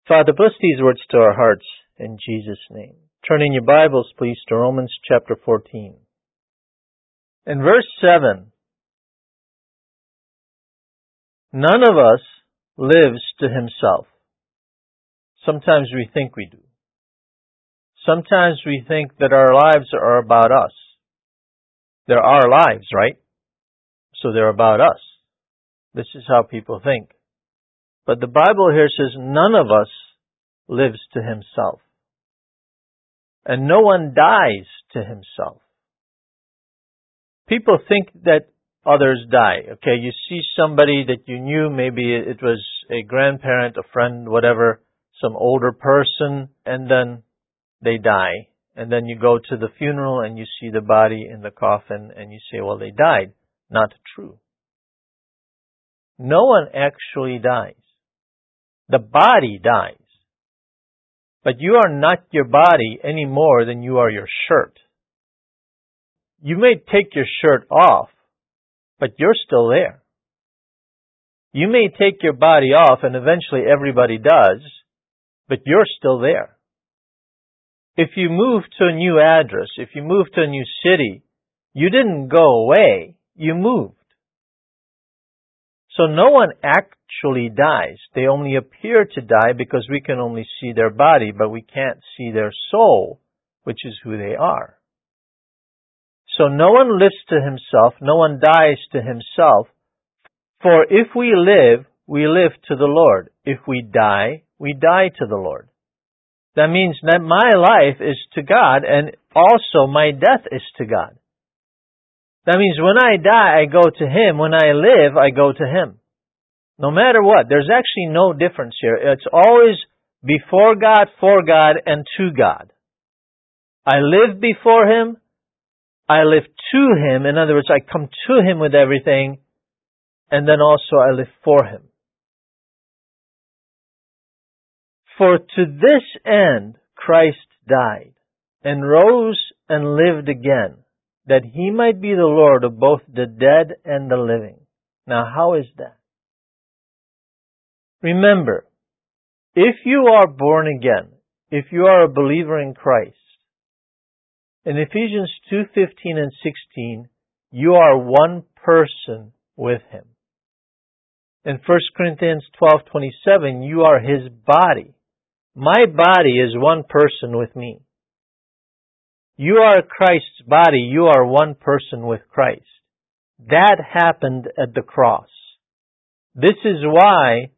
Father, bless these words to our hearts in Jesus' name. Turn in your Bibles, please, to Romans chapter 14. In verse 7, none of us lives to himself. Sometimes we think we do. Sometimes we think that our lives are about us. They're our lives, right? So they're about us. This is how people think. But the Bible here says none of us lives to himself. And no one dies to himself. People think that others die. Okay, you see somebody that you knew, maybe it was a grandparent, a friend, whatever, some older person, and then they die. And then you go to the funeral and you see the body in the coffin and you say, well, they died. Not true. No one actually dies. The body dies. But you are not your body any more than you are your shirt. You may take your shirt off, but you're still there. You may take your body off, and eventually everybody does, but you're still there. If you move to a new address, if you move to a new city, you didn't go away, you moved. So no one actually dies. They only appear to die because we can only see their body, but we can't see their soul, which is who they are. So no one lives to himself, no one dies to himself. For if we live to the Lord. If we die to the Lord. That means that my life is to God, and also my death is to God. That means when I die, I go to Him. When I live, I go to Him. No matter what, there's actually no difference here. It's always before God, for God, and to God. I live before Him. I live to Him. In other words, I come to Him with everything, and then also I live for Him. For to this end Christ died, and rose and lived again, that He might be the Lord of both the dead and the living. Now, how is that? Remember, if you are born again, if you are a believer in Christ, in Ephesians 2:15 and 16, you are one person with Him. In 1 Corinthians 12:27, you are His body. My body is one person with me. You are Christ's body. You are one person with Christ. That happened at the cross. This is why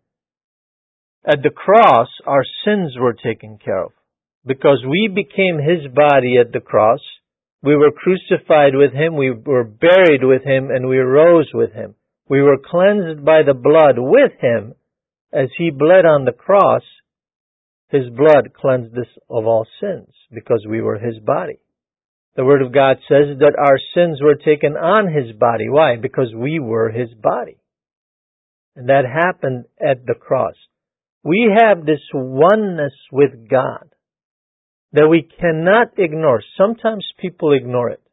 at the cross our sins were taken care of. Because we became His body at the cross. We were crucified with Him. We were buried with Him, and we rose with Him. We were cleansed by the blood with Him. As He bled on the cross, His blood cleansed us of all sins because we were His body. The Word of God says that our sins were taken on His body. Why? Because we were His body. And that happened at the cross. We have this oneness with God that we cannot ignore. Sometimes people ignore it.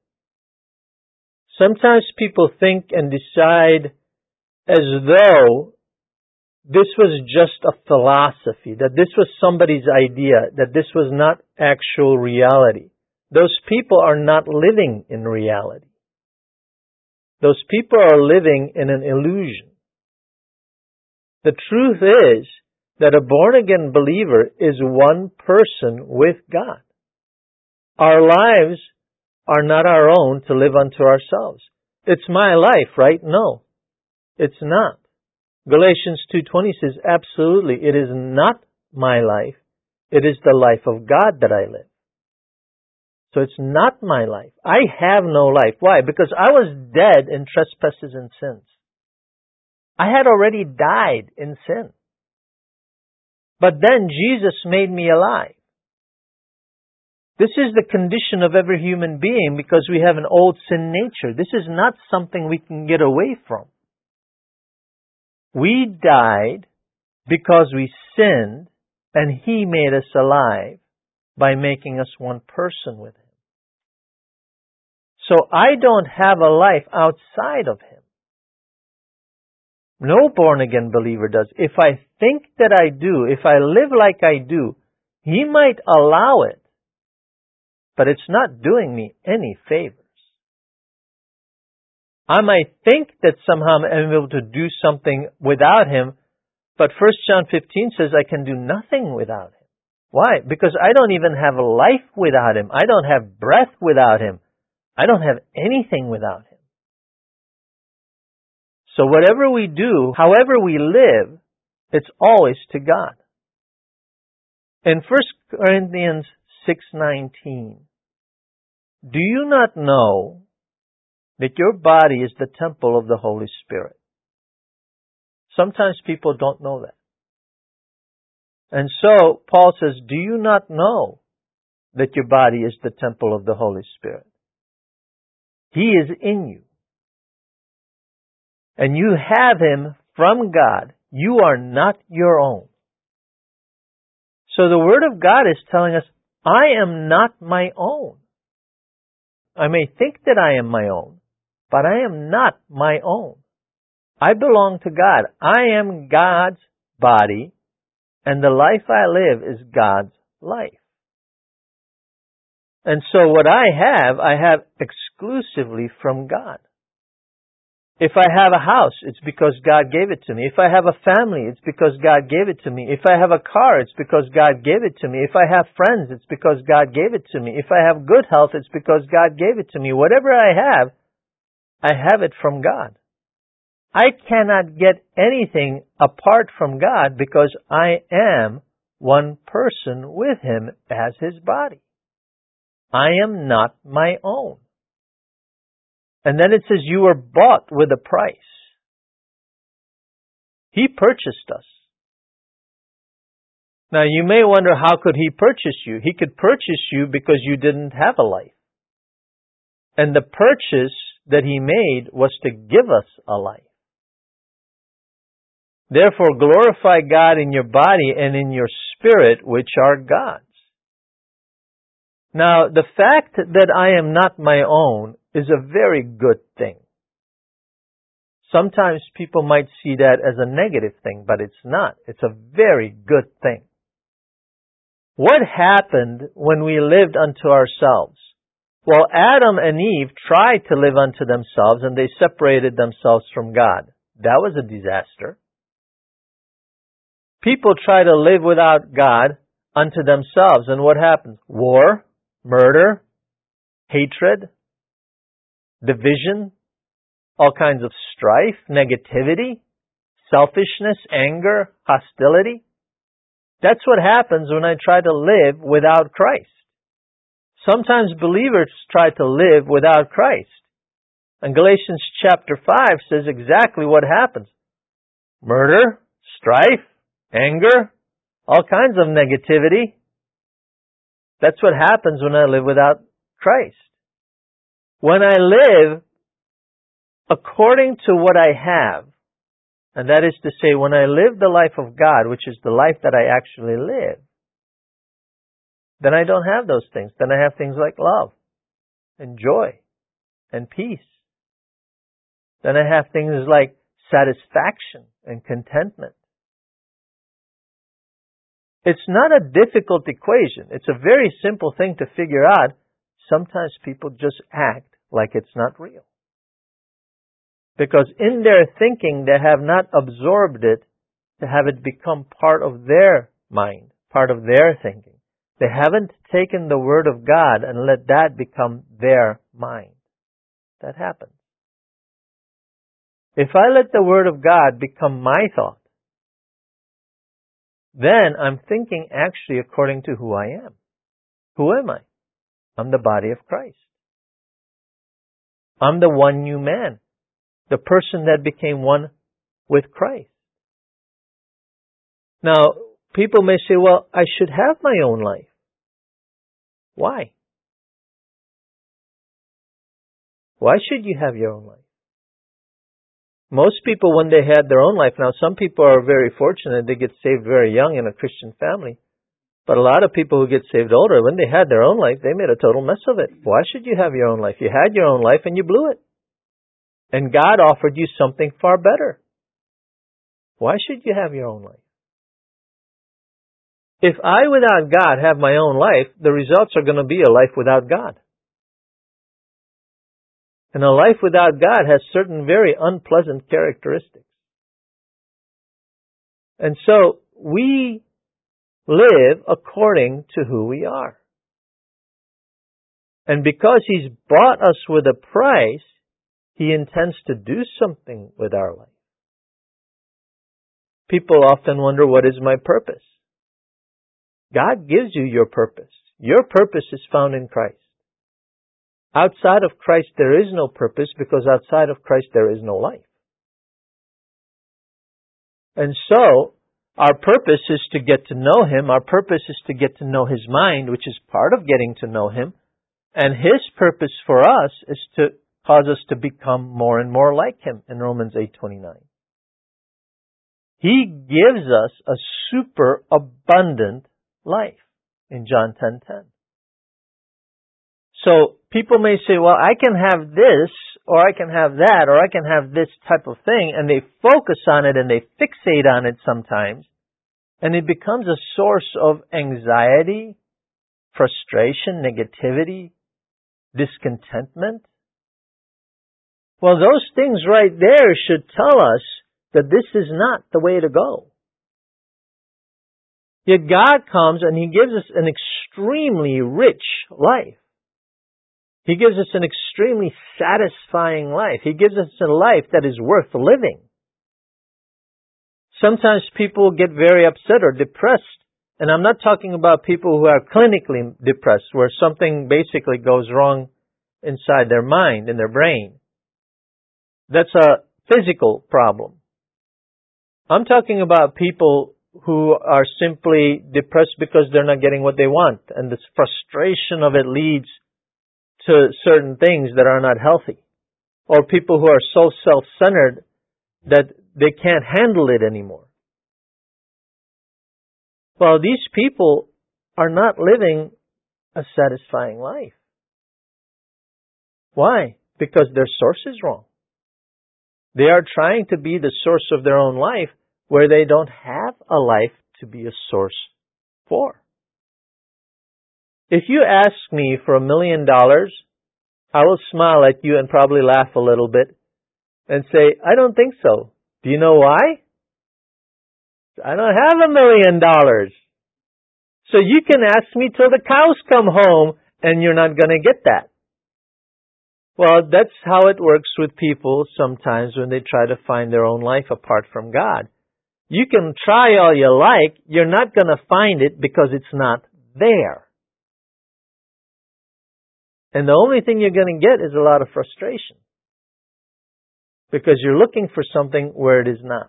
Sometimes people think and decide as though this was just a philosophy, that this was somebody's idea, that this was not actual reality. Those people are not living in reality. Those people are living in an illusion. The truth is that a born-again believer is one person with God. Our lives are not our own to live unto ourselves. It's my life, right? No, it's not. Galatians 2:20 says, absolutely, it is not my life. It is the life of God that I live. So it's not my life. I have no life. Why? Because I was dead in trespasses and sins. I had already died in sin. But then Jesus made me alive. This is the condition of every human being because we have an old sin nature. This is not something we can get away from. We died because we sinned, and He made us alive by making us one person with Him. So I don't have a life outside of Him. No born-again believer does. If I think that I do, if I live like I do, He might allow it, but it's not doing me any favors. I might think that somehow I'm able to do something without Him, but 1 John 15 says I can do nothing without Him. Why? Because I don't even have life without Him. I don't have breath without Him. I don't have anything without Him. So whatever we do, however we live, it's always to God. In 1 Corinthians 6:19, do you not know that your body is the temple of the Holy Spirit? Sometimes people don't know that. And so Paul says, do you not know that your body is the temple of the Holy Spirit? He is in you. And you have Him from God. You are not your own. So the Word of God is telling us, I am not my own. I may think that I am my own, but I am not my own. I belong to God. I am God's body, and the life I live is God's life. And so what I have exclusively from God. If I have a house, it's because God gave it to me. If I have a family, it's because God gave it to me. If I have a car, it's because God gave it to me. If I have friends, it's because God gave it to me. If I have good health, it's because God gave it to me. Whatever I have it from God. I cannot get anything apart from God because I am one person with Him as His body. I am not my own. And then it says you were bought with a price. He purchased us. Now you may wonder, how could He purchase you? He could purchase you because you didn't have a life. And the purchase that He made was to give us a life. Therefore glorify God in your body and in your spirit, which are God's. Now the fact that I am not my own is a very good thing. Sometimes people might see that as a negative thing, but it's not. It's a very good thing. What happened when we lived unto ourselves? Well, Adam and Eve tried to live unto themselves and they separated themselves from God. That was a disaster. People try to live without God unto themselves, and what happens? War, murder, hatred, division, all kinds of strife, negativity, selfishness, anger, hostility. That's what happens when I try to live without Christ. Sometimes believers try to live without Christ. And Galatians chapter 5 says exactly what happens. Murder, strife, anger, all kinds of negativity. That's what happens when I live without Christ. When I live according to what I have, and that is to say, when I live the life of God, which is the life that I actually live, then I don't have those things. Then I have things like love and joy and peace. Then I have things like satisfaction and contentment. It's not a difficult equation. It's a very simple thing to figure out. Sometimes people just act like it's not real. Because in their thinking, they have not absorbed it to have it become part of their mind, part of their thinking. They haven't taken the Word of God and let that become their mind. That happens. If I let the Word of God become my thought, then I'm thinking actually according to who I am. Who am I? I'm the body of Christ. I'm the one new man, the person that became one with Christ. Now, people may say, well, I should have my own life. Why? Why should you have your own life? Most people, when they had their own life, now some people are very fortunate, they get saved very young in a Christian family. But a lot of people who get saved older, when they had their own life, they made a total mess of it. Why should you have your own life? You had your own life and you blew it. And God offered you something far better. Why should you have your own life? If I, without God, have my own life, the results are going to be a life without God. And a life without God has certain very unpleasant characteristics. And so we live according to who we are. And because He's bought us with a price, He intends to do something with our life. People often wonder, what is my purpose? God gives you your purpose. Your purpose is found in Christ. Outside of Christ, there is no purpose, because outside of Christ, there is no life. And so, our purpose is to get to know Him. Our purpose is to get to know His mind, which is part of getting to know Him. And His purpose for us is to cause us to become more and more like Him in Romans 8:29. He gives us a super abundant life in John 10:10. So people may say, well, I can have this, or I can have that, or I can have this type of thing, and they focus on it and they fixate on it sometimes, and it becomes a source of anxiety, frustration, negativity, discontentment. Well, those things right there should tell us that this is not the way to go. Yet God comes and He gives us an extremely rich life. He gives us an extremely satisfying life. He gives us a life that is worth living. Sometimes people get very upset or depressed. And I'm not talking about people who are clinically depressed, where something basically goes wrong inside their mind, in their brain. That's a physical problem. I'm talking about people who are simply depressed because they're not getting what they want. And this frustration of it leads to certain things that are not healthy. Or people who are so self-centered that they can't handle it anymore. Well, these people are not living a satisfying life. Why? Because their source is wrong. They are trying to be the source of their own life where they don't have a life to be a source for. If you ask me for $1 million, I will smile at you and probably laugh a little bit and say, I don't think so. Do you know why? I don't have $1 million. So you can ask me till the cows come home and you're not going to get that. Well, that's how it works with people sometimes when they try to find their own life apart from God. You can try all you like, you're not going to find it because it's not there. And the only thing you're going to get is a lot of frustration. Because you're looking for something where it is not.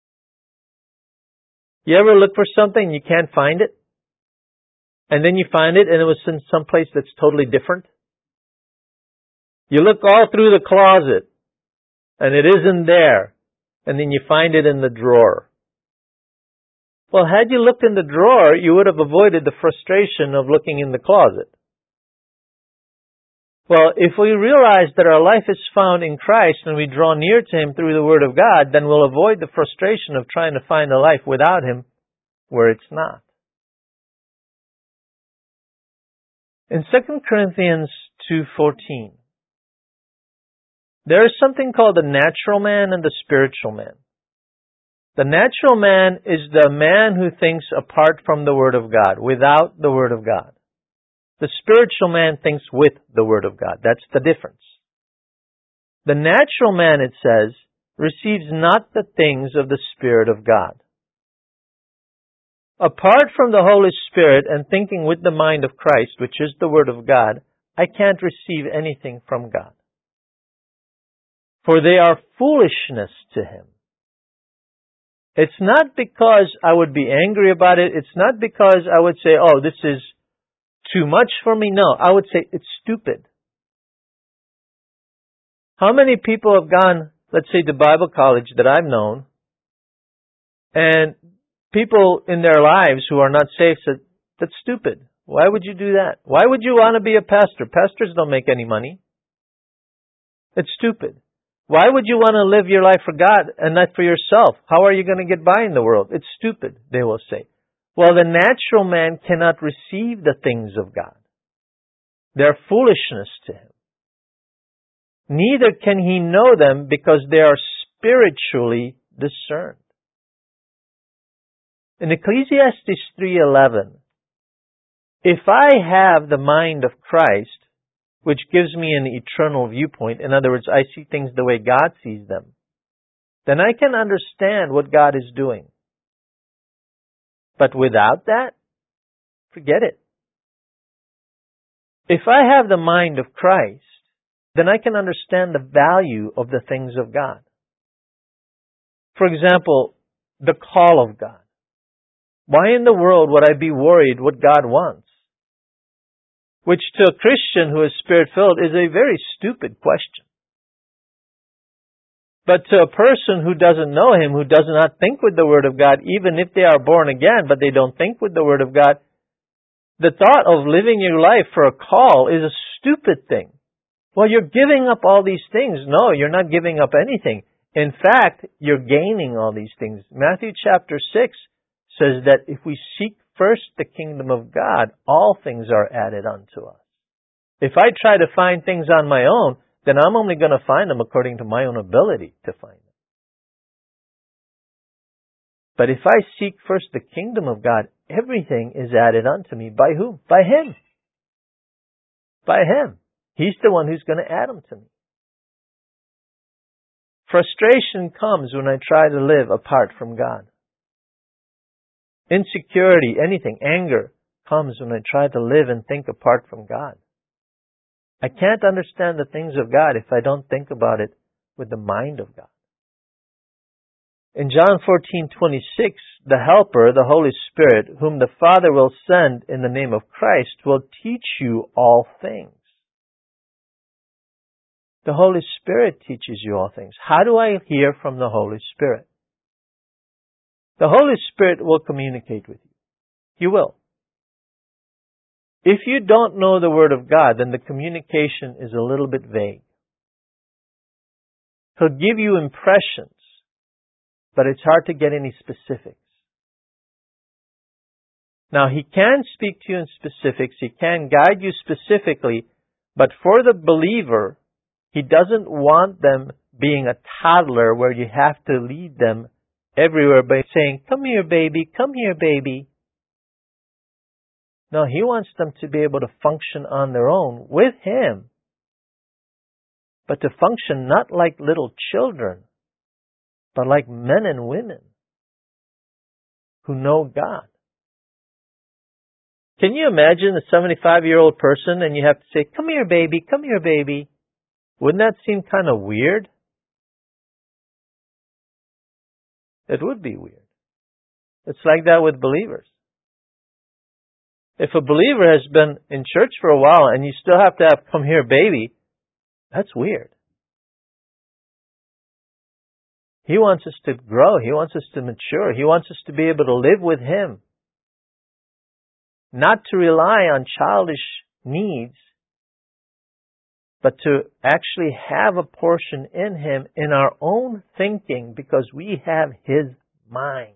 You ever look for something and you can't find it? And then you find it and it was in some place that's totally different? You look all through the closet and it isn't there. And then you find it in the drawer. Well, had you looked in the drawer, you would have avoided the frustration of looking in the closet. Well, if we realize that our life is found in Christ and we draw near to Him through the Word of God, then we'll avoid the frustration of trying to find a life without Him where it's not. In 2 Corinthians 2:14, there is something called the natural man and the spiritual man. The natural man is the man who thinks apart from the Word of God, without the Word of God. The spiritual man thinks with the Word of God. That's the difference. The natural man, it says, receives not the things of the Spirit of God. Apart from the Holy Spirit and thinking with the mind of Christ, which is the Word of God, I can't receive anything from God. For they are foolishness to Him. It's not because I would be angry about it. It's not because I would say, oh, this is too much for me. No, I would say it's stupid. How many people have gone, let's say, to Bible college that I've known, and people in their lives who are not saved said, that's stupid. Why would you do that? Why would you want to be a pastor? Pastors don't make any money. It's stupid. Why would you want to live your life for God and not for yourself? How are you going to get by in the world? It's stupid, they will say. Well, the natural man cannot receive the things of God. They're foolishness to him. Neither can he know them because they are spiritually discerned. In Ecclesiastes 3:11, if I have the mind of Christ, which gives me an eternal viewpoint, in other words, I see things the way God sees them, then I can understand what God is doing. But without that, forget it. If I have the mind of Christ, then I can understand the value of the things of God. For example, the call of God. Why in the world would I be worried what God wants? Which to a Christian who is Spirit-filled is a very stupid question. But to a person who doesn't know Him, who does not think with the Word of God, even if they are born again, but they don't think with the Word of God, the thought of living your life for a call is a stupid thing. Well, you're giving up all these things. No, you're not giving up anything. In fact, you're gaining all these things. Matthew chapter 6 says that if we seek first the kingdom of God, all things are added unto us. If I try to find things on my own, then I'm only going to find them according to my own ability to find them. But if I seek first the kingdom of God, everything is added unto me. By whom? By Him. By Him. He's the one who's going to add them to me. Frustration comes when I try to live apart from God. Insecurity, anything, anger, comes when I try to live and think apart from God. I can't understand the things of God if I don't think about it with the mind of God. In John 14:26, the Helper, the Holy Spirit, whom the Father will send in the name of Christ, will teach you all things. The Holy Spirit teaches you all things. How do I hear from the Holy Spirit? The Holy Spirit will communicate with you. He will. If you don't know the Word of God, then the communication is a little bit vague. He'll give you impressions, but it's hard to get any specifics. Now, He can speak to you in specifics. He can guide you specifically, but for the believer, He doesn't want them being a toddler where you have to lead them everywhere by saying, "Come here, baby, come here, baby." No, He wants them to be able to function on their own with Him, but to function not like little children, but like men and women who know God. Can you imagine a 75-year-old person and you have to say, "Come here, baby, come here, baby"? Wouldn't that seem kind of weird? It would be weird. It's like that with believers. If a believer has been in church for a while and you still have to have "come here, baby," that's weird. He wants us to grow. He wants us to mature. He wants us to be able to live with Him. Not to rely on childish needs, but to actually have a portion in Him in our own thinking because we have His mind.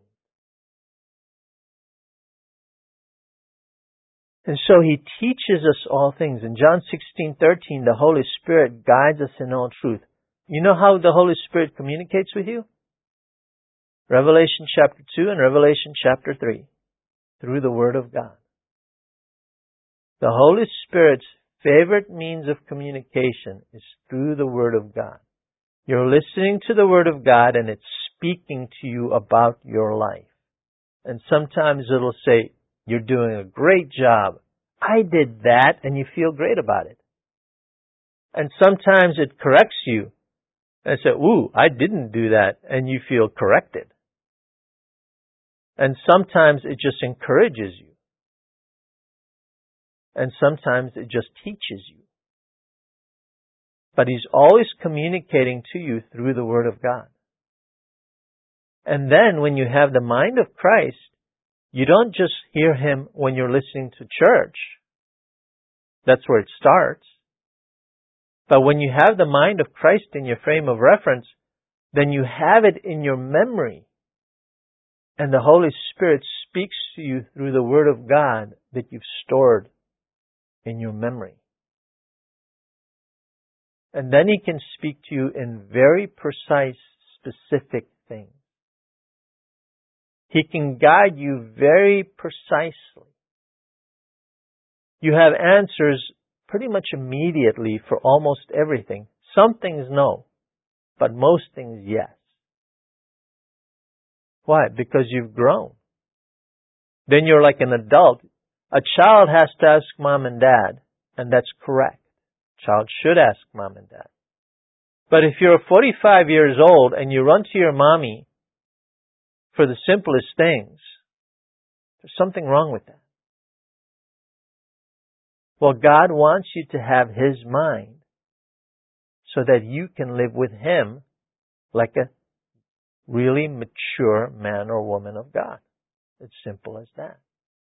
And so He teaches us all things. In John 16:13, the Holy Spirit guides us in all truth. You know how the Holy Spirit communicates with you? Revelation chapter 2 and Revelation chapter 3. Through the Word of God. The Holy Spirit's favorite means of communication is through the Word of God. You're listening to the Word of God and it's speaking to you about your life. And sometimes it'll say, "You're doing a great job. I did that," and you feel great about it. And sometimes it corrects you and say, "Ooh, I didn't do that," and you feel corrected. And sometimes it just encourages you. And sometimes it just teaches you. But He's always communicating to you through the Word of God. And then when you have the mind of Christ, you don't just hear Him when you're listening to church. That's where it starts. But when you have the mind of Christ in your frame of reference, then you have it in your memory. And the Holy Spirit speaks to you through the Word of God that you've stored in your memory. And then He can speak to you in very precise, specific things. He can guide you very precisely. You have answers pretty much immediately for almost everything. Some things no, but most things yes. Why? Because you've grown. Then you're like an adult. A child has to ask mom and dad, and that's correct. Child should ask mom and dad. But if you're 45 years old and you run to your mommy for the simplest things, there's something wrong with that. Well, God wants you to have His mind so that you can live with Him like a really mature man or woman of God. It's simple as that.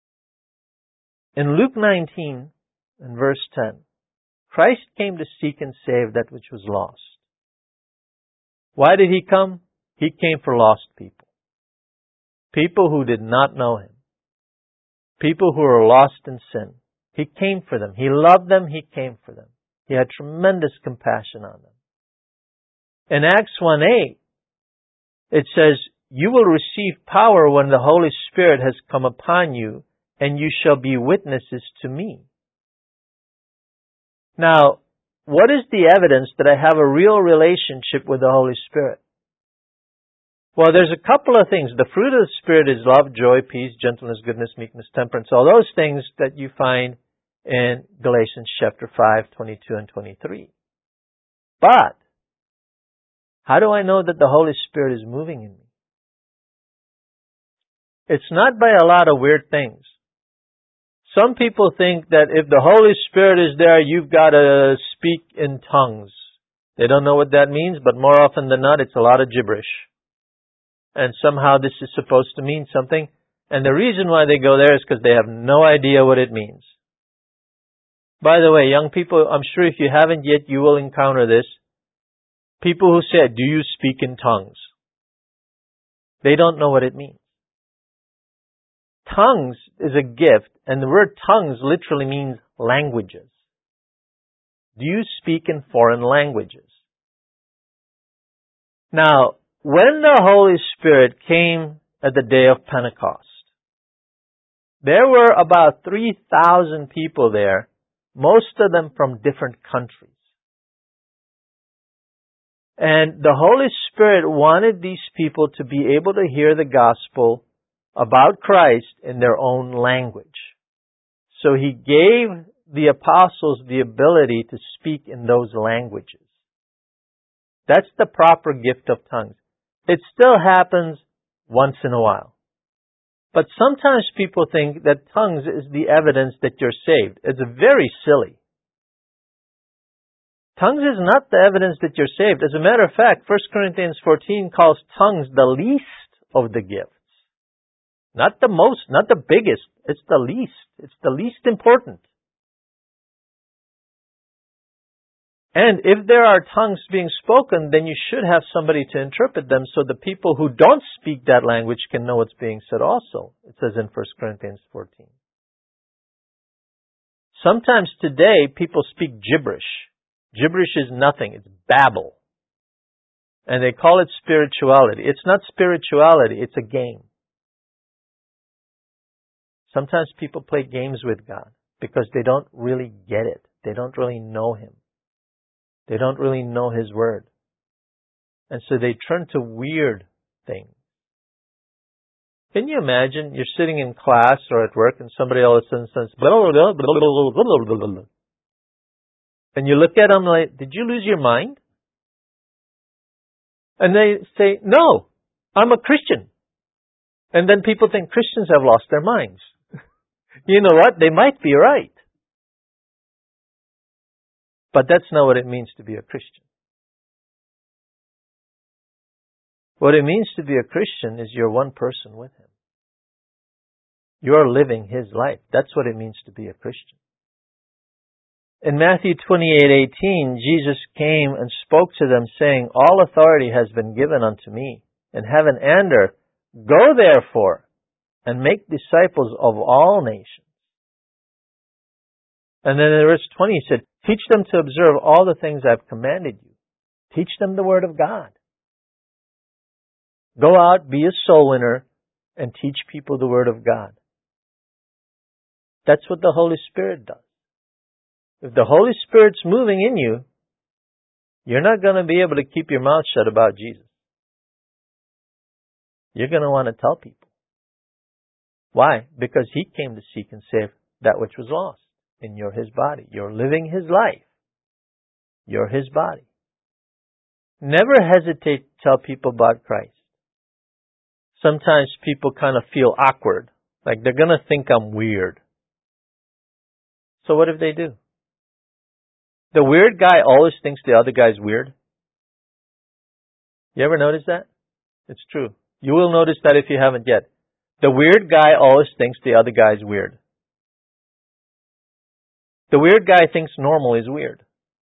In Luke 19 and verse 10, Christ came to seek and save that which was lost. Why did He come? He came for lost people. People who did not know Him. People who were lost in sin. He came for them. He loved them. He came for them. He had tremendous compassion on them. In Acts 1:8, it says, "You will receive power when the Holy Spirit has come upon you, and you shall be witnesses to me." Now, what is the evidence that I have a real relationship with the Holy Spirit? Well, there's a couple of things. The fruit of the Spirit is love, joy, peace, gentleness, goodness, meekness, temperance. All those things that you find in Galatians chapter 5, 22 and 23. But, how do I know that the Holy Spirit is moving in me? It's not by a lot of weird things. Some people think that if the Holy Spirit is there, you've got to speak in tongues. They don't know what that means, but more often than not, it's a lot of gibberish. And somehow this is supposed to mean something. And the reason why they go there is because they have no idea what it means. By the way, young people, I'm sure if you haven't yet, you will encounter this. People who say, "Do you speak in tongues?" They don't know what it means. Tongues is a gift, and the word tongues literally means languages. Do you speak in foreign languages? Now, when the Holy Spirit came at the day of Pentecost, there were about 3,000 people there, most of them from different countries. And the Holy Spirit wanted these people to be able to hear the gospel about Christ in their own language. So He gave the apostles the ability to speak in those languages. That's the proper gift of tongues. It still happens once in a while. But sometimes people think that tongues is the evidence that you're saved. It's very silly. Tongues is not the evidence that you're saved. As a matter of fact, 1 Corinthians 14 calls tongues the least of the gifts. Not the most, not the biggest. It's the least. It's the least important. And if there are tongues being spoken, then you should have somebody to interpret them so the people who don't speak that language can know what's being said also. It says in 1 Corinthians 14. Sometimes today, people speak gibberish. Gibberish is nothing. It's babble. And they call it spirituality. It's not spirituality. It's a game. Sometimes people play games with God because they don't really get it. They don't really know Him. They don't really know His Word. And so they turn to weird things. Can you imagine you're sitting in class or at work and somebody all of a sudden says, blah, blah, blah, blah, blah, blah, blah, blah. And you look at them like, did you lose your mind? And they say, no, I'm a Christian. And then people think Christians have lost their minds. You know what? They might be right. But that's not what it means to be a Christian. What it means to be a Christian is you're one person with Him. You're living His life. That's what it means to be a Christian. In Matthew 28:18, Jesus came and spoke to them, saying, "All authority has been given unto me in heaven and earth. Go therefore and make disciples of all nations. And then in verse 20 he said, teach them to observe all the things I've commanded you. Teach them the Word of God. Go out, be a soul winner, and teach people the Word of God. That's what the Holy Spirit does. If the Holy Spirit's moving in you, you're not going to be able to keep your mouth shut about Jesus. You're going to want to tell people. Why? Because He came to seek and save that which was lost. And you're His body. You're living His life. You're His body. Never hesitate to tell people about Christ. Sometimes people kind of feel awkward. Like they're going to think I'm weird. So what if they do? The weird guy always thinks the other guy's weird. You ever notice that? It's true. You will notice that if you haven't yet. The weird guy always thinks the other guy's weird. The weird guy thinks normal is weird.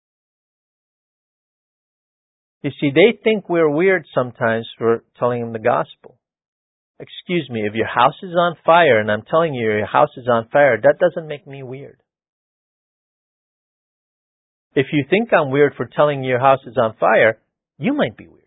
You see, they think we're weird sometimes for telling them the gospel. Excuse me, if your house is on fire and I'm telling you your house is on fire, that doesn't make me weird. If you think I'm weird for telling you your house is on fire, you might be weird.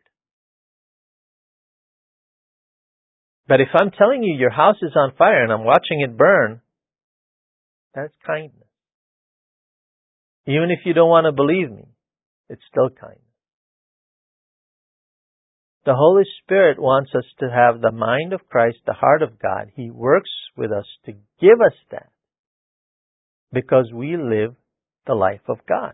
But if I'm telling you your house is on fire and I'm watching it burn, that's kindness. Even if you don't want to believe me, it's still kindness. The Holy Spirit wants us to have the mind of Christ, the heart of God. He works with us to give us that because we live the life of God.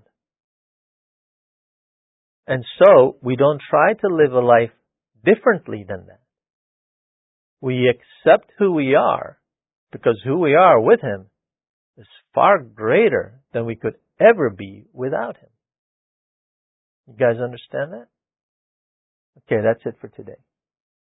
And so, we don't try to live a life differently than that. We accept who we are because who we are with Him is far greater than we could ever be without Him. You guys understand that? Okay, that's it for today.